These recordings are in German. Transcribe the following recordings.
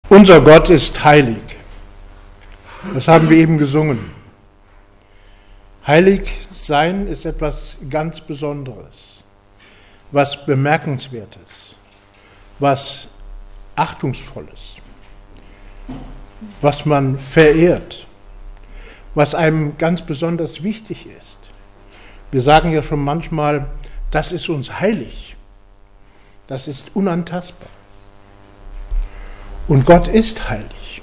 Unser Gott ist heilig. Das haben wir eben gesungen. Heilig sein ist etwas ganz Besonderes, was Bemerkenswertes, was Achtungsvolles, was man verehrt, was einem ganz besonders wichtig ist. Wir sagen ja schon manchmal, das ist uns heilig, das ist unantastbar. Und Gott ist heilig.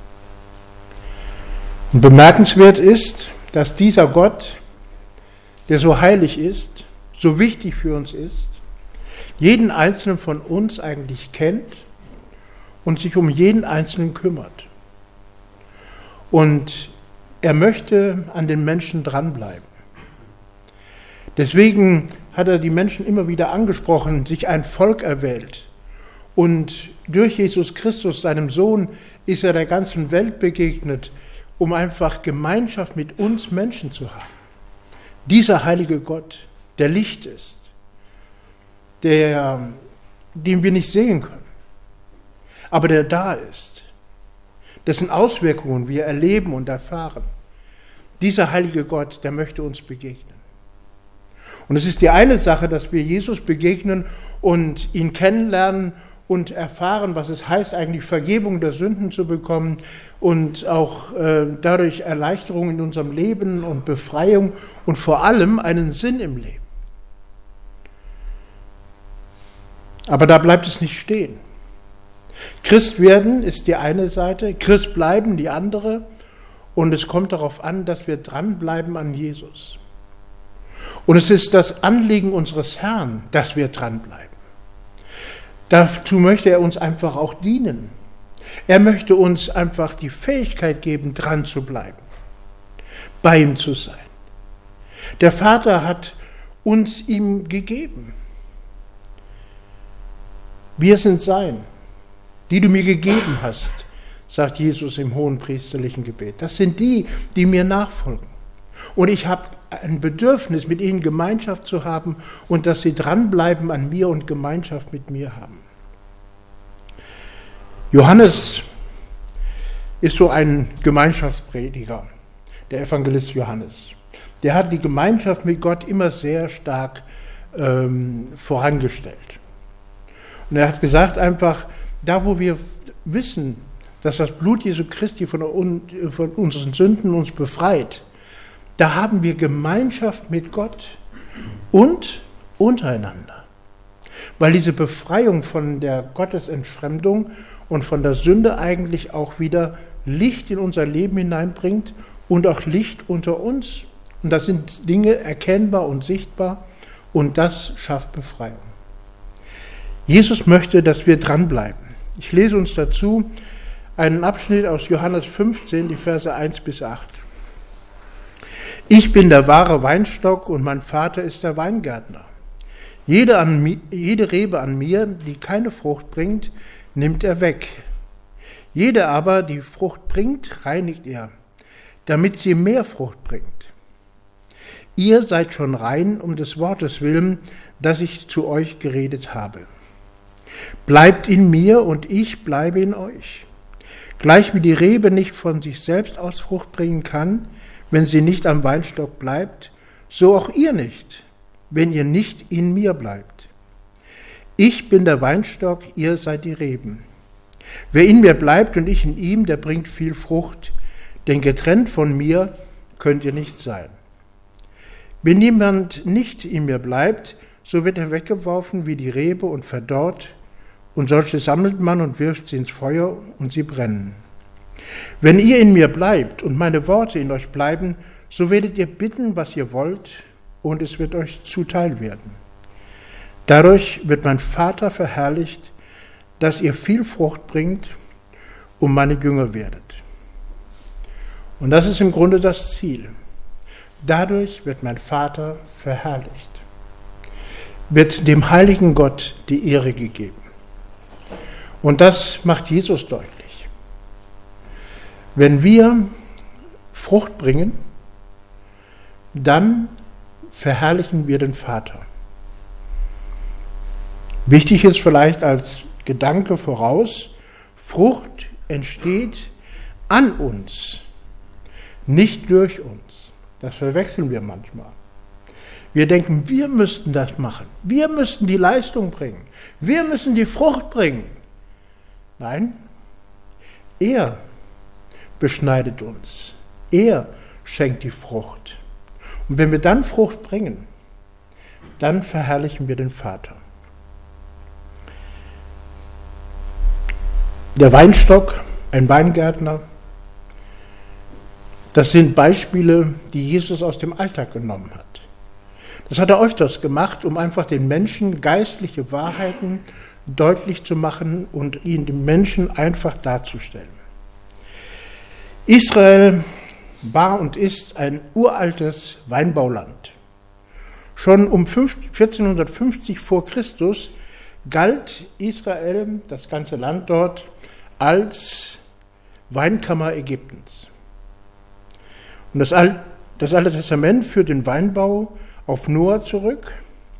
Und bemerkenswert ist, dass dieser Gott, der so heilig ist, so wichtig für uns ist, jeden Einzelnen von uns eigentlich kennt und sich um jeden Einzelnen kümmert. Und er möchte an den Menschen dranbleiben. Deswegen hat er die Menschen immer wieder angesprochen, sich ein Volk erwählt. Und durch Jesus Christus, seinem Sohn, ist er der ganzen Welt begegnet, um einfach Gemeinschaft mit uns Menschen zu haben. Dieser heilige Gott, der Licht ist, den wir nicht sehen können, aber der da ist, dessen Auswirkungen wir erleben und erfahren. Dieser heilige Gott, der möchte uns begegnen. Und es ist die eine Sache, dass wir Jesus begegnen und ihn kennenlernen und erfahren, was es heißt, eigentlich Vergebung der Sünden zu bekommen und auch dadurch Erleichterung in unserem Leben und Befreiung und vor allem einen Sinn im Leben. Aber da bleibt es nicht stehen. Christ werden ist die eine Seite, Christ bleiben die andere, und es kommt darauf an, dass wir dranbleiben an Jesus. Und es ist das Anliegen unseres Herrn, dass wir dranbleiben. Dazu möchte er uns einfach auch dienen. Er möchte uns einfach die Fähigkeit geben, dran zu bleiben, bei ihm zu sein. Der Vater hat uns ihm gegeben. Wir sind sein, die du mir gegeben hast, sagt Jesus im hohenpriesterlichen Gebet. Das sind die, die mir nachfolgen. Und ich habe ein Bedürfnis, mit ihnen Gemeinschaft zu haben und dass sie dranbleiben an mir und Gemeinschaft mit mir haben. Johannes ist so ein Gemeinschaftsprediger, der Evangelist Johannes. Der hat die Gemeinschaft mit Gott immer sehr stark vorangestellt. Und er hat gesagt einfach, da wo wir wissen, dass das Blut Jesu Christi von unseren Sünden uns befreit, da haben wir Gemeinschaft mit Gott und untereinander. Weil diese Befreiung von der Gottesentfremdung und von der Sünde eigentlich auch wieder Licht in unser Leben hineinbringt und auch Licht unter uns. Und das sind Dinge erkennbar und sichtbar und das schafft Befreiung. Jesus möchte, dass wir dranbleiben. Ich lese uns dazu einen Abschnitt aus Johannes 15, die Verse 1 bis 8. Ich bin der wahre Weinstock und mein Vater ist der Weingärtner. Jede Rebe an mir, die keine Frucht bringt, nimmt er weg. Jede aber, die Frucht bringt, reinigt er, damit sie mehr Frucht bringt. Ihr seid schon rein um des Wortes willen, das ich zu euch geredet habe. Bleibt in mir und ich bleibe in euch. Gleich wie die Rebe nicht von sich selbst aus Frucht bringen kann, wenn sie nicht am Weinstock bleibt, so auch ihr nicht, wenn ihr nicht in mir bleibt. Ich bin der Weinstock, ihr seid die Reben. Wer in mir bleibt und ich in ihm, der bringt viel Frucht, denn getrennt von mir könnt ihr nicht sein. Wenn jemand nicht in mir bleibt, so wird er weggeworfen wie die Rebe und verdorrt, und solche sammelt man und wirft sie ins Feuer und sie brennen. Wenn ihr in mir bleibt und meine Worte in euch bleiben, so werdet ihr bitten, was ihr wollt, und es wird euch zuteil werden. Dadurch wird mein Vater verherrlicht, dass ihr viel Frucht bringt und meine Jünger werdet. Und das ist im Grunde das Ziel. Dadurch wird mein Vater verherrlicht. Wird dem heiligen Gott die Ehre gegeben. Und das macht Jesus deutlich. Wenn wir Frucht bringen, dann verherrlichen wir den Vater. Wichtig ist vielleicht als Gedanke voraus, Frucht entsteht an uns, nicht durch uns. Das verwechseln wir manchmal. Wir denken, wir müssten das machen. Wir müssten die Leistung bringen. Wir müssen die Frucht bringen. Nein, er beschneidet uns. Er schenkt die Frucht. Und wenn wir dann Frucht bringen, dann verherrlichen wir den Vater. Der Weinstock, ein Weingärtner, das sind Beispiele, die Jesus aus dem Alltag genommen hat. Das hat er öfters gemacht, um einfach den Menschen geistliche Wahrheiten deutlich zu machen und ihn den Menschen einfach darzustellen. Israel war und ist ein uraltes Weinbauland. Schon um 1450 vor Christus galt Israel, das ganze Land dort, als Weinkammer Ägyptens. Und das Alte Testament führt den Weinbau auf Noah zurück.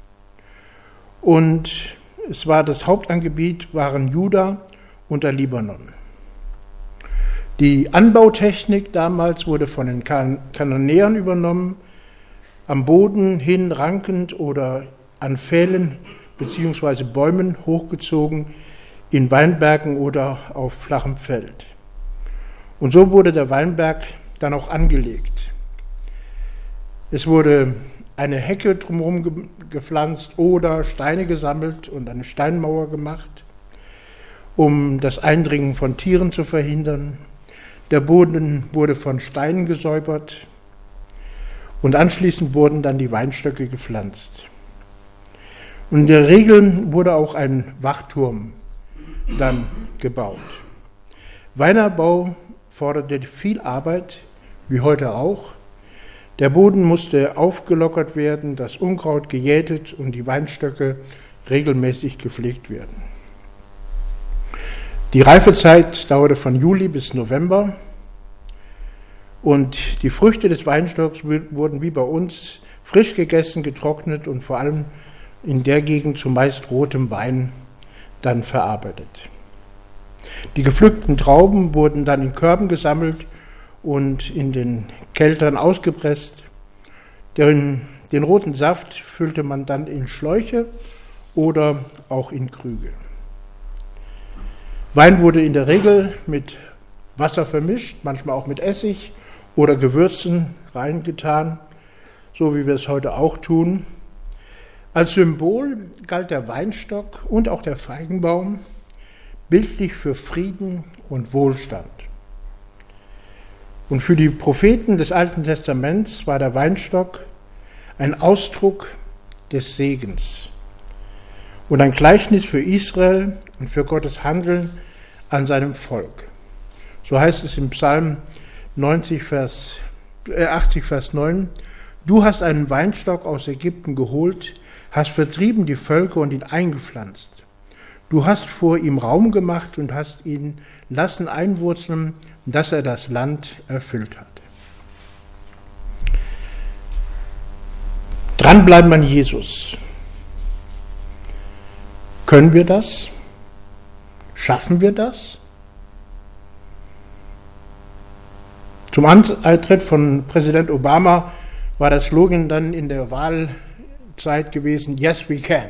Und das Hauptangebiet waren Juda und der Libanon. Die Anbautechnik damals wurde von den Kananäern übernommen, am Boden hin rankend oder an Pfählen bzw. Bäumen hochgezogen, in Weinbergen oder auf flachem Feld. Und so wurde der Weinberg dann auch angelegt. Es wurde eine Hecke drumherum gepflanzt oder Steine gesammelt und eine Steinmauer gemacht, um das Eindringen von Tieren zu verhindern. Der Boden wurde von Steinen gesäubert und anschließend wurden dann die Weinstöcke gepflanzt. Und in der Regel wurde auch ein Wachturm dann gebaut. Weinanbau forderte viel Arbeit, wie heute auch. Der Boden musste aufgelockert werden, das Unkraut gejätet und die Weinstöcke regelmäßig gepflegt werden. Die Reifezeit dauerte von Juli bis November und die Früchte des Weinstocks wurden wie bei uns frisch gegessen, getrocknet und vor allem in der Gegend zumeist rotem Wein dann verarbeitet. Die gepflückten Trauben wurden dann in Körben gesammelt und in den Keltern ausgepresst. Den roten Saft füllte man dann in Schläuche oder auch in Krüge. Wein wurde in der Regel mit Wasser vermischt, manchmal auch mit Essig oder Gewürzen reingetan, so wie wir es heute auch tun. Als Symbol galt der Weinstock und auch der Feigenbaum bildlich für Frieden und Wohlstand. Und für die Propheten des Alten Testaments war der Weinstock ein Ausdruck des Segens und ein Gleichnis für Israel und für Gottes Handeln an seinem Volk. So heißt es im Psalm 80, Vers 9, du hast einen Weinstock aus Ägypten geholt, hast vertrieben die Völker und ihn eingepflanzt. Du hast vor ihm Raum gemacht und hast ihn lassen einwurzeln, dass er das Land erfüllt hat. Dranbleiben an Jesus. Können wir das? Schaffen wir das? Zum Amtsantritt von Präsident Obama war der Slogan dann in der Wahlzeit gewesen, Yes, we can.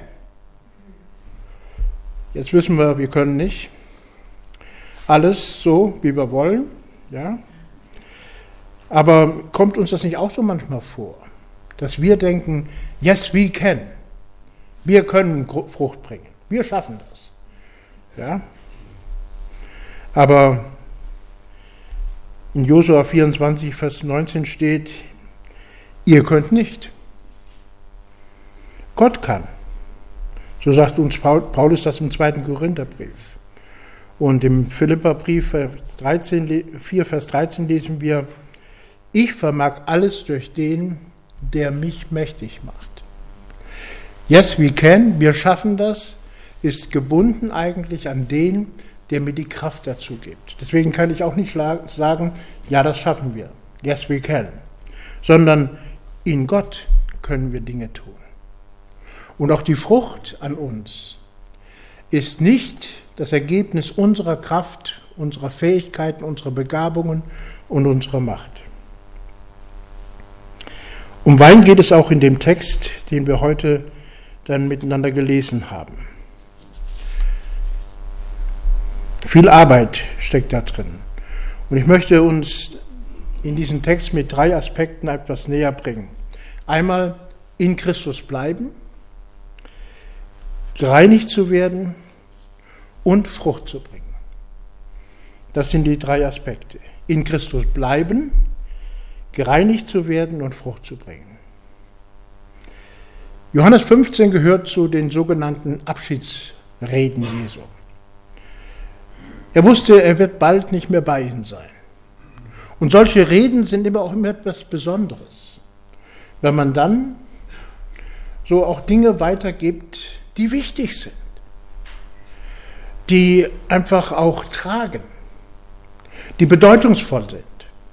Jetzt wissen wir können nicht alles so, wie wir wollen. Ja? Aber kommt uns das nicht auch so manchmal vor, dass wir denken, yes, we can. Wir können Frucht bringen. Wir schaffen das. Ja? Aber in Josua 24, Vers 19 steht, ihr könnt nicht. Gott kann. So sagt uns Paulus das im 2. Korintherbrief. Und im Philipperbrief 4, Vers 13 lesen wir, ich vermag alles durch den, der mich mächtig macht. Yes, we can, wir schaffen das, ist gebunden eigentlich an den, der mir die Kraft dazu gibt. Deswegen kann ich auch nicht sagen, ja, das schaffen wir. Yes, we can. Sondern in Gott können wir Dinge tun. Und auch die Frucht an uns ist nicht das Ergebnis unserer Kraft unserer Fähigkeiten, unserer Begabungen und unserer Macht. Um Wein geht es auch in dem Text, den wir heute dann miteinander gelesen haben. Viel Arbeit steckt da drin. Und ich möchte uns in diesem Text mit 3 Aspekten etwas näher bringen. Einmal in Christus bleiben, gereinigt zu werden und Frucht zu bringen. Das sind die 3 Aspekte. In Christus bleiben, gereinigt zu werden und Frucht zu bringen. Johannes 15 gehört zu den sogenannten Abschiedsreden Jesu. Er wusste, er wird bald nicht mehr bei ihnen sein. Und solche Reden sind immer etwas Besonderes, wenn man dann so auch Dinge weitergibt, die wichtig sind, die einfach auch tragen, die bedeutungsvoll sind.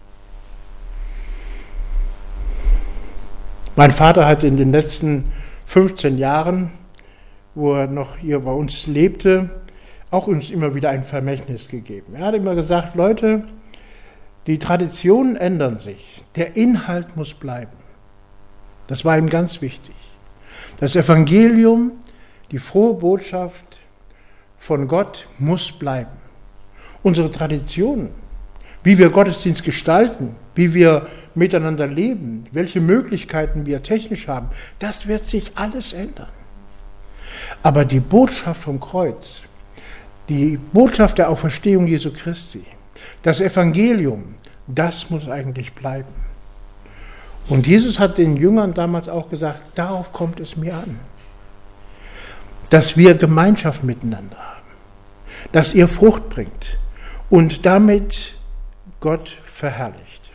Mein Vater hat in den letzten 15 Jahren, wo er noch hier bei uns lebte, auch uns immer wieder ein Vermächtnis gegeben. Er hat immer gesagt, Leute, die Traditionen ändern sich, der Inhalt muss bleiben. Das war ihm ganz wichtig. Das Evangelium, die frohe Botschaft von Gott muss bleiben. Unsere Traditionen, wie wir Gottesdienst gestalten, wie wir miteinander leben, welche Möglichkeiten wir technisch haben, das wird sich alles ändern. Aber die Botschaft vom Kreuz, die Botschaft der Auferstehung Jesu Christi, das Evangelium, das muss eigentlich bleiben. Und Jesus hat den Jüngern damals auch gesagt, darauf kommt es mir an. Dass wir Gemeinschaft miteinander haben, dass ihr Frucht bringt und damit Gott verherrlicht.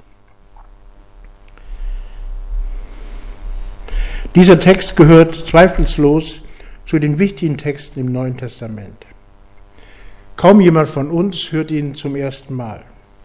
Dieser Text gehört zweifellos zu den wichtigen Texten im Neuen Testament. Kaum jemand von uns hört ihn zum ersten Mal.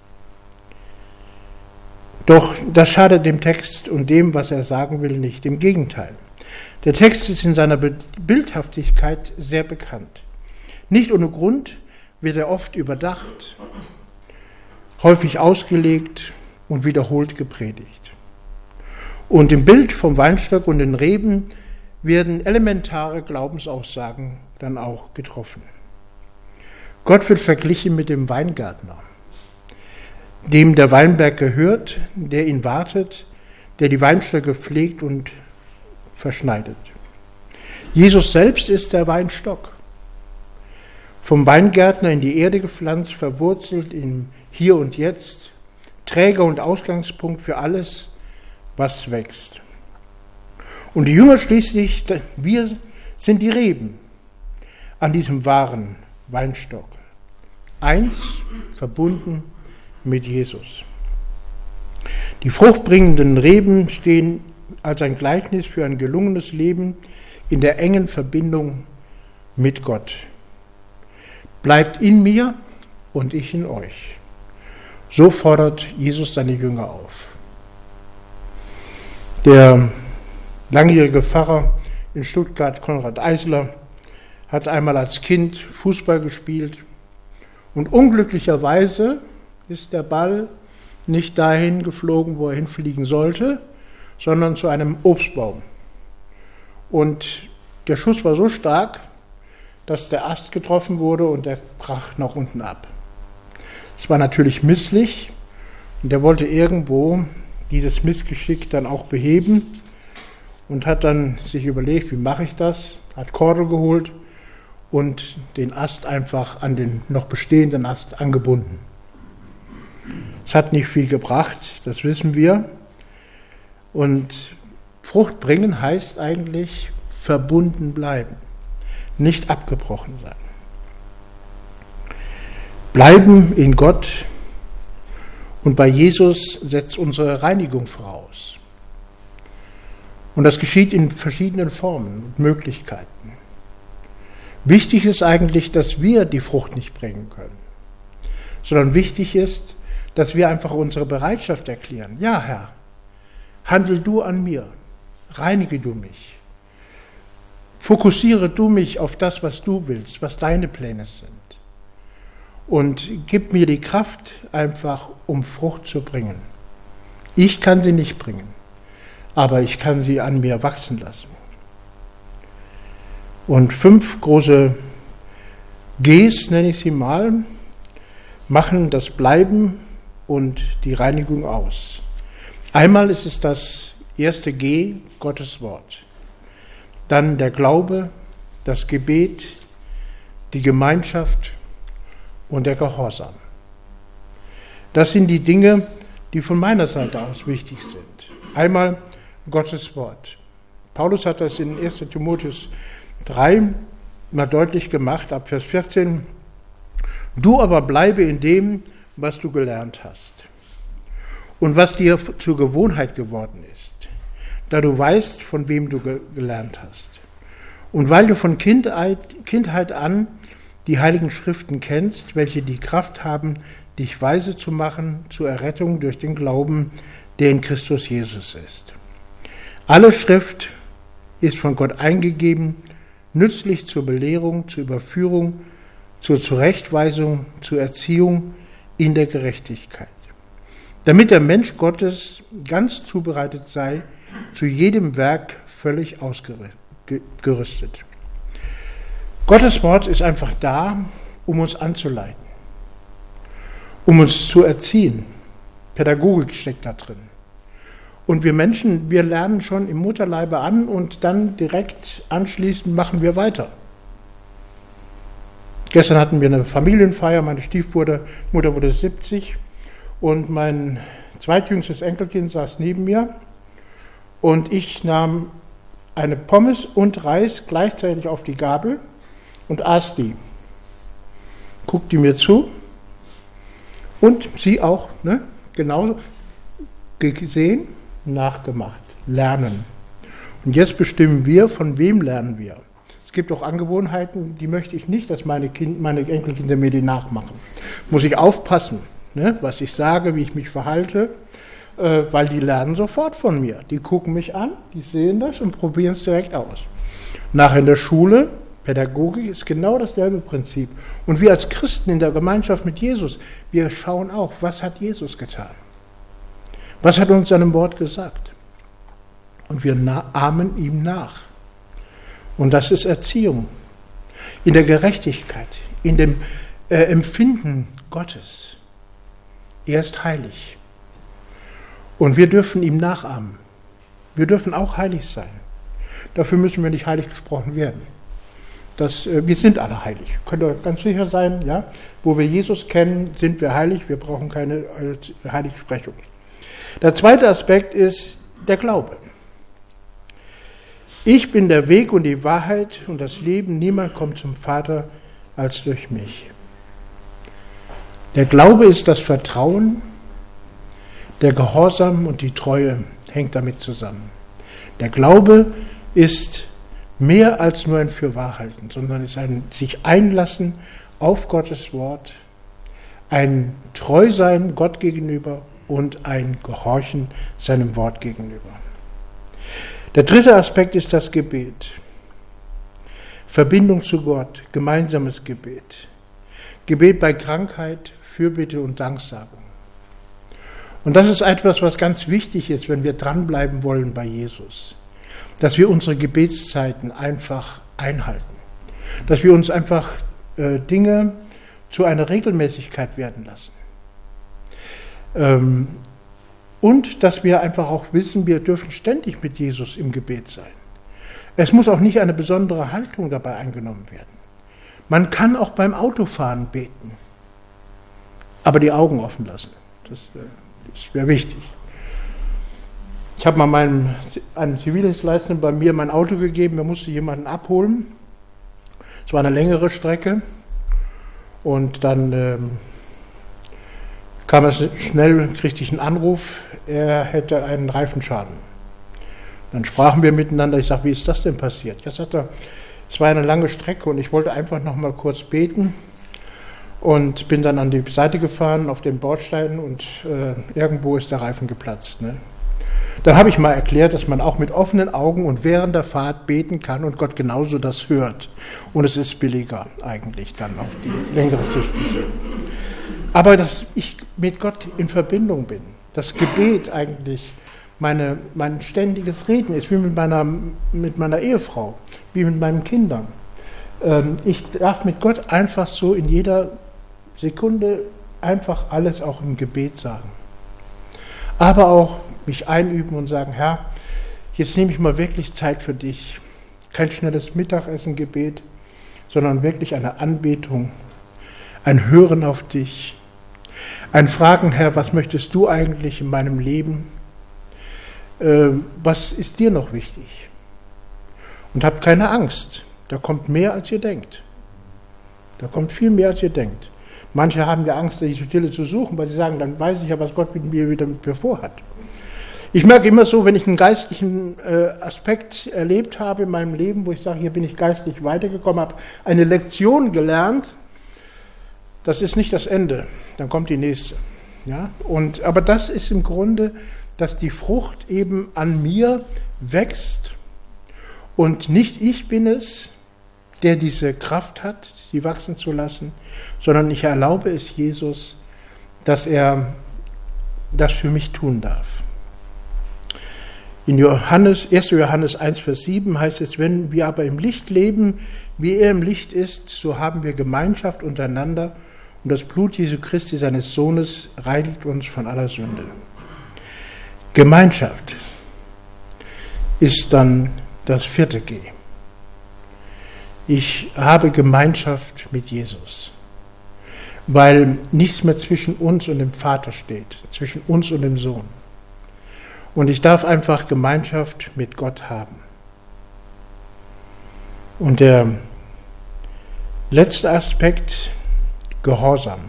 Doch das schadet dem Text und dem, was er sagen will, nicht. Im Gegenteil. Der Text ist in seiner Bildhaftigkeit sehr bekannt. Nicht ohne Grund wird er oft überdacht, häufig ausgelegt und wiederholt gepredigt. Und im Bild vom Weinstock und den Reben werden elementare Glaubensaussagen dann auch getroffen. Gott wird verglichen mit dem Weingärtner, dem der Weinberg gehört, der ihn wartet, der die Weinstöcke pflegt und verschneidet. Jesus selbst ist der Weinstock, vom Weingärtner in die Erde gepflanzt, verwurzelt im Hier und Jetzt, Träger und Ausgangspunkt für alles, was wächst. Und die Jünger schließlich, wir sind die Reben an diesem wahren Weinstock. Eins, verbunden mit Jesus. Die fruchtbringenden Reben stehen als ein Gleichnis für ein gelungenes Leben in der engen Verbindung mit Gott. Bleibt in mir und ich in euch. So fordert Jesus seine Jünger auf. Der langjährige Pfarrer in Stuttgart, Konrad Eisler, hat einmal als Kind Fußball gespielt und unglücklicherweise ist der Ball nicht dahin geflogen, wo er hinfliegen sollte, sondern zu einem Obstbaum. Und der Schuss war so stark, dass der Ast getroffen wurde und der brach nach unten ab. Es war natürlich misslich und er wollte irgendwo dieses Missgeschick dann auch beheben und hat dann sich überlegt, wie mache ich das? Hat Kordel geholt und den Ast einfach an den noch bestehenden Ast angebunden. Es hat nicht viel gebracht, das wissen wir. Und Frucht bringen heißt eigentlich verbunden bleiben, nicht abgebrochen sein. Bleiben in Gott und bei Jesus setzt unsere Reinigung voraus. Und das geschieht in verschiedenen Formen und Möglichkeiten. Wichtig ist eigentlich, dass wir die Frucht nicht bringen können, sondern wichtig ist, dass wir einfach unsere Bereitschaft erklären. Ja, Herr, handel du an mir, reinige du mich, fokussiere du mich auf das, was du willst, was deine Pläne sind. und gib mir die Kraft einfach, um Frucht zu bringen. Ich kann sie nicht bringen, aber ich kann sie an mir wachsen lassen. Und 5 große Gs, nenne ich sie mal, machen das Bleiben und die Reinigung aus. Einmal ist es das erste G, Gottes Wort. Dann der Glaube, das Gebet, die Gemeinschaft und der Gehorsam. Das sind die Dinge, die von meiner Seite aus wichtig sind. Einmal Gottes Wort. Paulus hat das in 1. Timotheus 3 mal deutlich gemacht, ab Vers 14. Du aber bleibe in dem, was du gelernt hast und was dir zur Gewohnheit geworden ist, da du weißt, von wem du gelernt hast. Und weil du von Kindheit an die Heiligen Schriften kennst, welche die Kraft haben, dich weise zu machen zur Errettung durch den Glauben, der in Christus Jesus ist. Alle Schrift ist von Gott eingegeben, nützlich zur Belehrung, zur Überführung, zur Zurechtweisung, zur Erziehung in der Gerechtigkeit, damit der Mensch Gottes ganz zubereitet sei, zu jedem Werk völlig ausgerüstet. Gottes Wort ist einfach da, um uns anzuleiten, um uns zu erziehen. Pädagogik steckt da drin. Und wir Menschen, wir lernen schon im Mutterleibe an und dann direkt anschließend machen wir weiter. Gestern hatten wir eine Familienfeier, meine Stiefmutter wurde 70 und mein zweitjüngstes Enkelkind saß neben mir und ich nahm eine Pommes und Reis gleichzeitig auf die Gabel und aß die. Guckte mir zu und sie auch, ne? Genauso gesehen, nachgemacht, lernen. Und jetzt bestimmen wir, von wem lernen wir. Es gibt auch Angewohnheiten, die möchte ich nicht, dass meine Enkelkinder mir die nachmachen. Muss ich aufpassen, ne, was ich sage, wie ich mich verhalte, weil die lernen sofort von mir. Die gucken mich an, die sehen das und probieren es direkt aus. Nachher in der Schule, Pädagogik ist genau dasselbe Prinzip. Und wir als Christen in der Gemeinschaft mit Jesus, wir schauen auch, was hat Jesus getan? Was hat uns seinem Wort gesagt? Und wir ahmen ihm nach. Und das ist Erziehung. In der Gerechtigkeit, in dem Empfinden Gottes. Er ist heilig. Und wir dürfen ihm nachahmen. Wir dürfen auch heilig sein. Dafür müssen wir nicht heilig gesprochen werden. Wir sind alle heilig. Könnt ihr ganz sicher sein, ja? Wo wir Jesus kennen, sind wir heilig. Wir brauchen keine Heiligsprechung. Der zweite Aspekt ist der Glaube. Ich bin der Weg und die Wahrheit und das Leben. Niemand kommt zum Vater als durch mich. Der Glaube ist das Vertrauen, der Gehorsam und die Treue hängt damit zusammen. Der Glaube ist mehr als nur ein Fürwahrhalten, sondern ist ein sich einlassen auf Gottes Wort, ein Treusein Gott gegenüber und ein Gehorchen seinem Wort gegenüber. Der dritte Aspekt ist das Gebet. Verbindung zu Gott, gemeinsames Gebet. Gebet bei Krankheit, Fürbitte und Danksagung. Und das ist etwas, was ganz wichtig ist, wenn wir dranbleiben wollen bei Jesus. Dass wir unsere Gebetszeiten einfach einhalten. Dass wir uns einfach Dinge zu einer Regelmäßigkeit werden lassen. Und dass wir einfach auch wissen, wir dürfen ständig mit Jesus im Gebet sein. Es muss auch nicht eine besondere Haltung dabei eingenommen werden. Man kann auch beim Autofahren beten, aber die Augen offen lassen. Das wäre wichtig. Ich habe mal einem Zivildienstleistenden bei mir mein Auto gegeben, er musste jemanden abholen. Es war eine längere Strecke und dann kam er schnell, kriegte ich einen Anruf, er hätte einen Reifenschaden. Dann sprachen wir miteinander, ich sage, wie ist das denn passiert? Ja, sagt er, es war eine lange Strecke und ich wollte einfach noch mal kurz beten und bin dann an die Seite gefahren auf den Bordstein und irgendwo ist der Reifen geplatzt. Ne? Dann habe ich mal erklärt, dass man auch mit offenen Augen und während der Fahrt beten kann und Gott genauso das hört. Und es ist billiger eigentlich dann auf die längere Sicht gesehen. Aber dass ich mit Gott in Verbindung bin, das Gebet eigentlich mein ständiges Reden ist, wie mit meiner Ehefrau, wie mit meinen Kindern. Ich darf mit Gott einfach so in jeder Sekunde einfach alles auch im Gebet sagen. Aber auch mich einüben und sagen, Herr, jetzt nehme ich mal wirklich Zeit für dich. Kein schnelles Mittagessen-Gebet, sondern wirklich eine Anbetung, ein Hören auf dich, ein Fragen, Herr, was möchtest du eigentlich in meinem Leben? Was ist dir noch wichtig? Und habt keine Angst, da kommt mehr, als ihr denkt. Da kommt viel mehr, als ihr denkt. Manche haben ja Angst, die Stille zu suchen, weil sie sagen, dann weiß ich ja, was Gott mit mir vorhat. Ich merke immer so, wenn ich einen geistlichen Aspekt erlebt habe in meinem Leben, wo ich sage, hier bin ich geistlich weitergekommen, habe eine Lektion gelernt, das ist nicht das Ende, dann kommt die nächste. Ja? Aber das ist im Grunde, dass die Frucht eben an mir wächst und nicht ich bin es, der diese Kraft hat, sie wachsen zu lassen, sondern ich erlaube es Jesus, dass er das für mich tun darf. In 1. Johannes 1, Vers 7 heißt es, wenn wir aber im Licht leben, wie er im Licht ist, so haben wir Gemeinschaft untereinander und das Blut Jesu Christi, seines Sohnes, reinigt uns von aller Sünde. Gemeinschaft ist dann das 4. G. Ich habe Gemeinschaft mit Jesus, weil nichts mehr zwischen uns und dem Vater steht, zwischen uns und dem Sohn. Und ich darf einfach Gemeinschaft mit Gott haben. Und der letzte Aspekt, Gehorsam.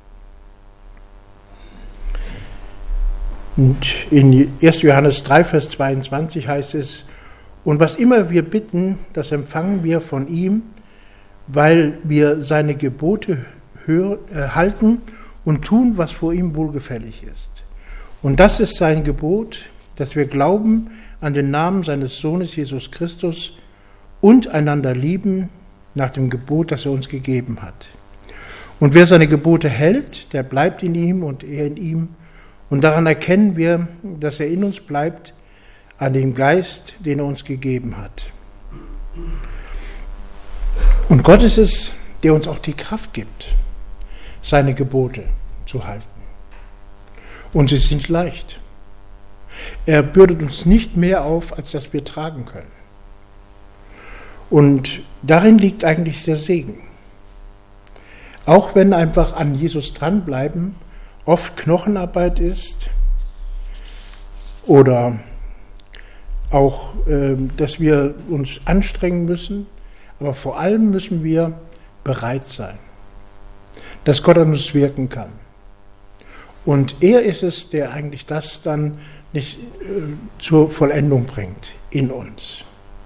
Und in 1. Johannes 3, Vers 22 heißt es, und was immer wir bitten, das empfangen wir von ihm, weil wir seine Gebote halten und tun, was vor ihm wohlgefällig ist. Und das ist sein Gebot, dass wir glauben an den Namen seines Sohnes Jesus Christus und einander lieben nach dem Gebot, das er uns gegeben hat. Und wer seine Gebote hält, der bleibt in ihm und er in ihm. Und daran erkennen wir, dass er in uns bleibt, an dem Geist, den er uns gegeben hat. Und Gott ist es, der uns auch die Kraft gibt, seine Gebote zu halten. Und sie sind leicht. Er bürdet uns nicht mehr auf, als dass wir tragen können. Und darin liegt eigentlich der Segen. Auch wenn einfach an Jesus dranbleiben oft Knochenarbeit ist oder auch, dass wir uns anstrengen müssen, aber vor allem müssen wir bereit sein, dass Gott an uns wirken kann. Und er ist es, der eigentlich das dann nicht zur Vollendung bringt in uns.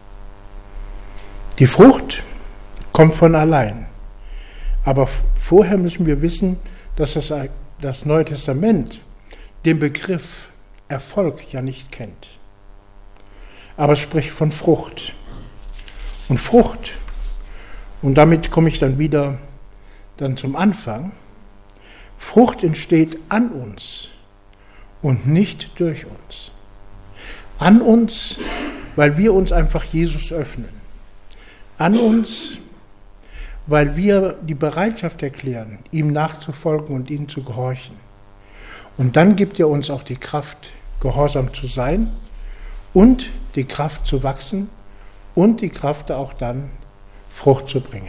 Die Frucht kommt von allein. Aber vorher müssen wir wissen, dass das Neue Testament den Begriff Erfolg ja nicht kennt. Aber es spricht von Frucht. Und Frucht, und damit komme ich dann wieder zum Anfang, Frucht entsteht an uns und nicht durch uns. An uns, weil wir uns einfach Jesus öffnen. An uns, weil wir die Bereitschaft erklären, ihm nachzufolgen und ihm zu gehorchen. Und dann gibt er uns auch die Kraft, gehorsam zu sein und die Kraft zu wachsen und die Kraft auch dann, Frucht zu bringen.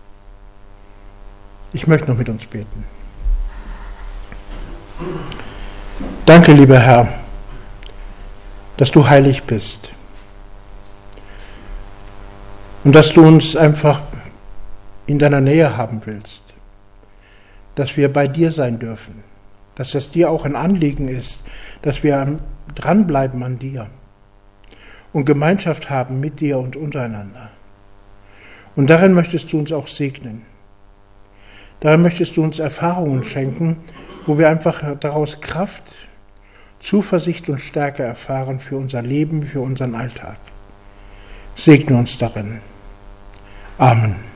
Ich möchte noch mit uns beten. Danke, lieber Herr, dass du heilig bist und dass du uns einfach in deiner Nähe haben willst, dass wir bei dir sein dürfen, dass es dir auch ein Anliegen ist, dass wir dranbleiben an dir und Gemeinschaft haben mit dir und untereinander. Und darin möchtest du uns auch segnen. Darin möchtest du uns Erfahrungen schenken, wo wir einfach daraus Kraft, Zuversicht und Stärke erfahren für unser Leben, für unseren Alltag. Segne uns darin. Amen.